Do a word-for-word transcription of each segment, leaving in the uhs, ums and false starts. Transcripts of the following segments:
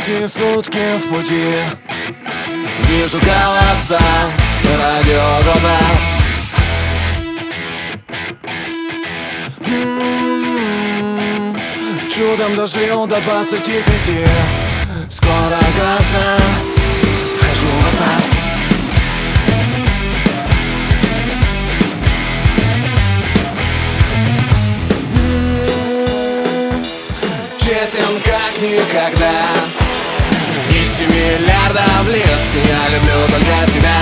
Эти сутки в пути вижу голоса, радиогроза. М-м-м, чудом дожил до двадцати пяти. Скоро гроза, вхожу в азарт. М-м-м, честен как никогда. Из семи миллиардов лиц я люблю только себя.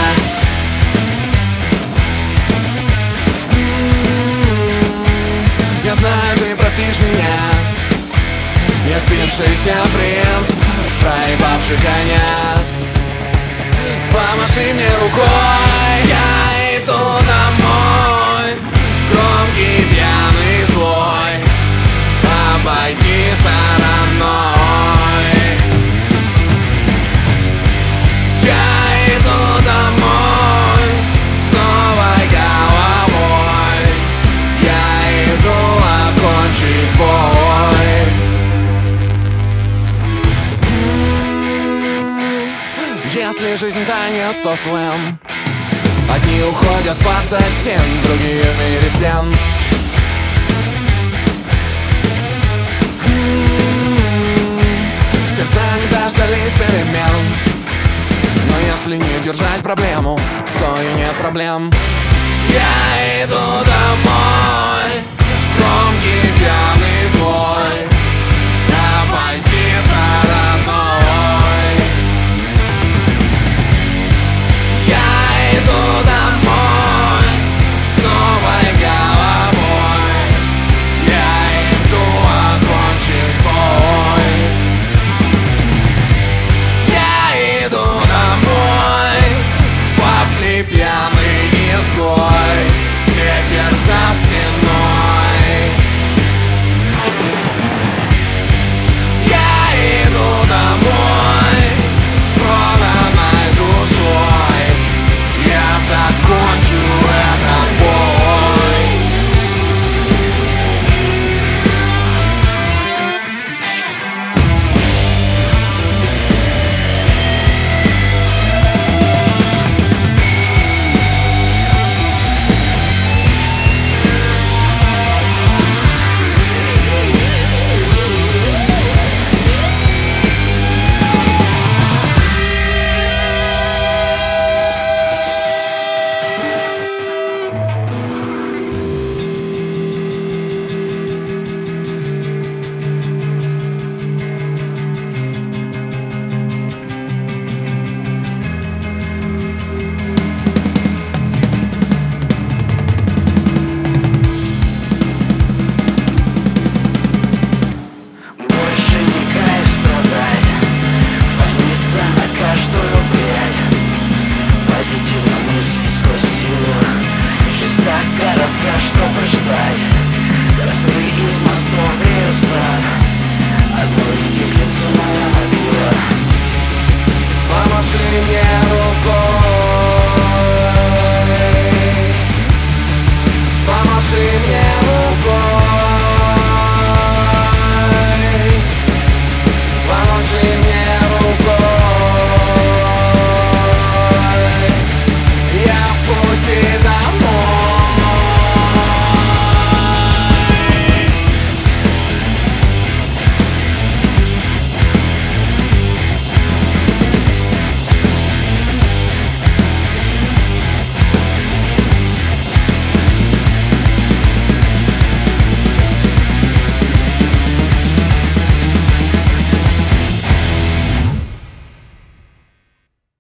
Я знаю, ты простишь меня. Я спившийся принц, проебавший коня. Помаши мне рукой, я иду домой. Громкий, пьяный, злой, обойди стороной. Я иду домой с новой головой. Я иду окончить бой. Если жизнь танец, то слэм. Одни уходят двадцать семь, другие в мире стен. Сердца не дождались перемен. Но если не держать проблему, то и нет проблем. Я иду домой.